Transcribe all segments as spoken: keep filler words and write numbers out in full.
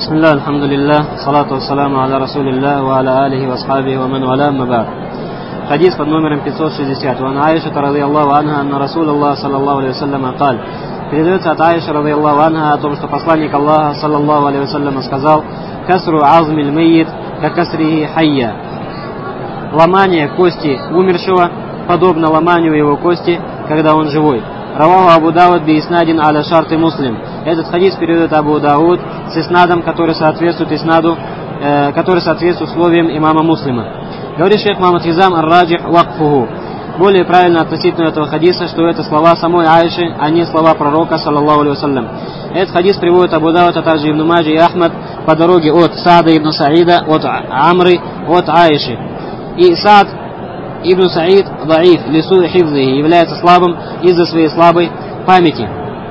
Бисмилlah, алхамдулиллах, салату вассаламу аля расулиллах, ва аля алихи ва асхабихи ва ман валя, амма ба'д. Хадис под номером пятьсот шестьдесят. Ван Аиша радийаллаху анха, анна Расулаллах саллаллаху алейхи вассалям каль. Передается от Аиши радийаллаху анха о том, что посланник Аллаха саллаллаху алейхи вассалям сказал: «Касру азмиль мейит, ка касрихи хайя». Ломание кости умершего подобно ломанию его кости, когда он живой. Раваху Абу Дауд би иснадин аля шарты Муслим. Этот хадис передает Абу Дауд с иснадом, который соответствует иснаду, э, который соответствует условиям имама Муслима. Говорит шейх Мухаммад Хизам ар-раджих вакфуху. Более правильно относительно этого хадиса, что это слова самой Аиши, а не слова пророка саллаллаху алейхи вассалям. Этот хадис приводит Абу Дауд, а также Ибн Маджи и Ахмад по дороге от Саада ибн Саида, от Амры, от Аиши. И Саад ибн Саид даиф лису хифзихи, является слабым из-за своей слабой памяти.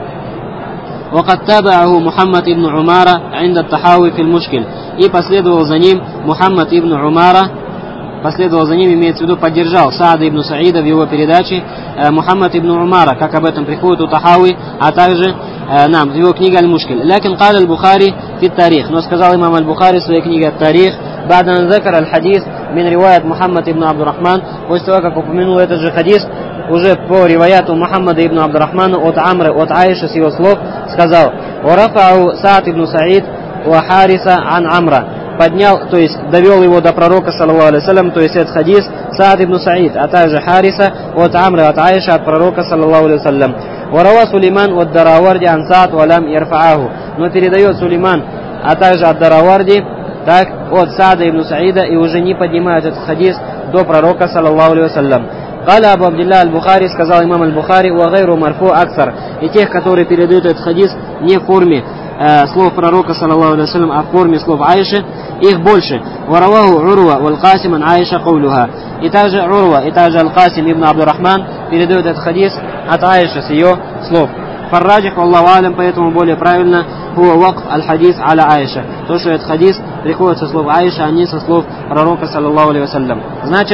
وقد تابعه محمد ибн Умара عند التحاوي في المشكل. И последовал за ним Мухаммад ибн Умара, последовал за ним, имеется в виду, поддержал Саада ибн Саида в его передаче э, Мухаммад ибн Умара, как об этом приходит у Тахауи, а также э, нам в его книге Аль-Мушкиль. Лякин каля аль-Бухари фи тарих. Но сказал имам Аль-Бухари в своей книге Тарих, ба'дан закар аль-хадис мин риваят Мухаммад ибн Абдурахман, после того, как упомянул этот же хадис, уже по риваяту Мухаммада ибн Абдурахмана от Амры, от Аиши, с его слов, сказал: «Урафау Саад ибн Саид ва Хариса ан Амра». Поднял, то есть довел его до пророка саллаллаху алейхи вассалям, то есть этот хадис Саад ибн Саид, а также Хариса от Амры, от Аиши, от пророка саллаллаху алейхи вассалям. «Варава Сулейман от Дараварди ан Саад валям ярфааху». Но передает Сулейман, а также от Дараварди, так, от Саада ибн Саида, и уже не поднимают этот хадис до пророка саллаллаху алейхи вассалям. Каля Абу Абдилля аль-Бухари, сказал имам аль-Бухари, ва гайру марфу аксар. И тех, которые передают этот хадис не в форме э, слов пророка саллаллаху алейхи вассалям, а в форме слов Аиши, их больше. Вараваху Урва валь Касим ан Аиша каулюха. И также Урва, и также Аль-Касим ибн Абдурахман передают этот хадис от Аиши с ее слов. Фарраджих валлаху алям, поэтому более правильно хуа вакф аль-хадис аля Аиша. То, что этот хадис приходит со слов Аиши, а не со слов пророка саллаллаху алейхи вассалям. Значит,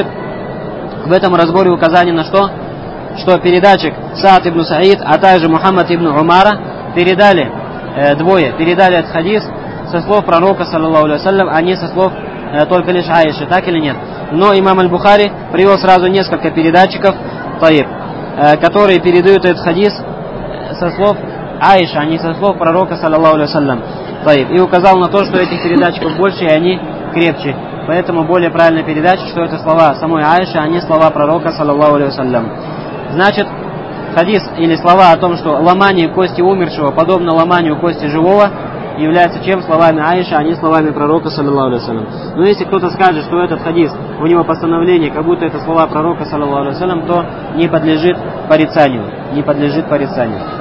в этом разборе указание на что? Что передатчик Саад ибн Саид, а также Мухаммад ибн Умара передали, э, двое, передали этот хадис со слов пророка, саллаллаху алейхи вассалям, а не со слов э, только лишь Аиши, так или нет? Но имам Аль-Бухари привел сразу несколько передатчиков, таиб, э, которые передают этот хадис со слов Аиши, а не со слов пророка, саллаллаху алейхи вассалям, таиб, и указал на то, что этих передатчиков больше, и они крепче. Поэтому более правильная передача, что это слова самой Аиши, а не слова пророка, саллаллаху алейхи вассалям. Значит, хадис или слова о том, что ломание кости умершего подобно ломанию кости живого, является чем? Словами Аиши, а не словами пророка, саллаллаху алейхи вассалям. Но если кто-то скажет, что этот хадис, у него постановление, как будто это слова пророка, саллаллаху алейхи вассалям, то не подлежит порицанию. Не подлежит порицанию.